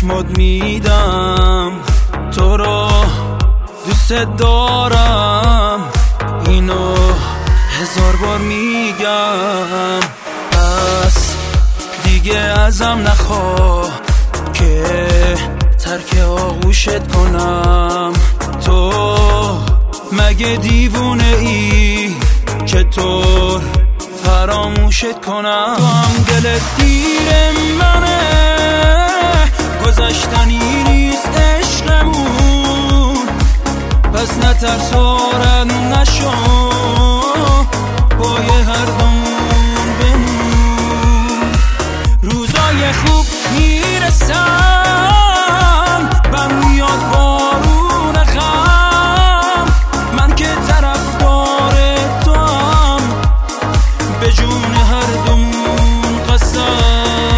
چشمات میدم، تو رو دوست دارم، اینو 1000 بار میگم. پس دیگه ازم نخواه که ترک آغوشت کنم. تو مگه دیوونه ای که طور فراموشت کنم؟ تو هم دلت گیر منه، گذشتنی نیست عشقمون، پس نترس آرد نشو، پای هر دومون بمون. روزای خوب میرسن، بم میاد بارون غم، من که طرفدار تو هم، به جون هر دومون قسم.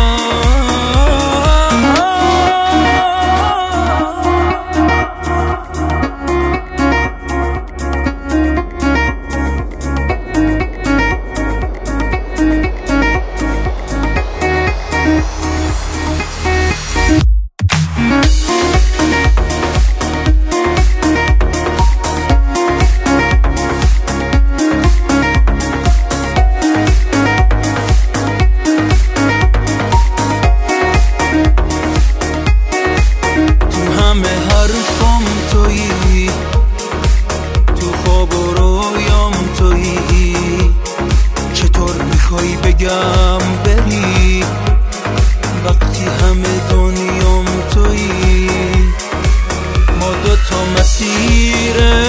همه حرفم تویی، تو خواب و رویام تویی، چطور میخوای بگم بری وقتی همه دنیام تویی؟ ما دوتا مسیره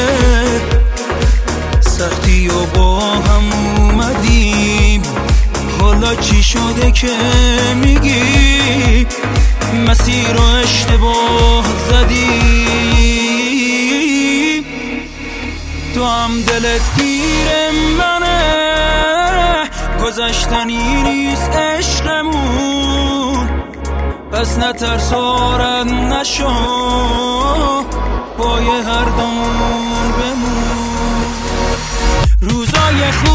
سختی و با هم اومدیم، حالا چی شده که میگی مسیر رو اشتباه زدی؟ تو هم دلت گیر منه، گذشتنی نیست عشقمون، پس نترس آرد نشو، پای هر دومون بمون. روزای خوب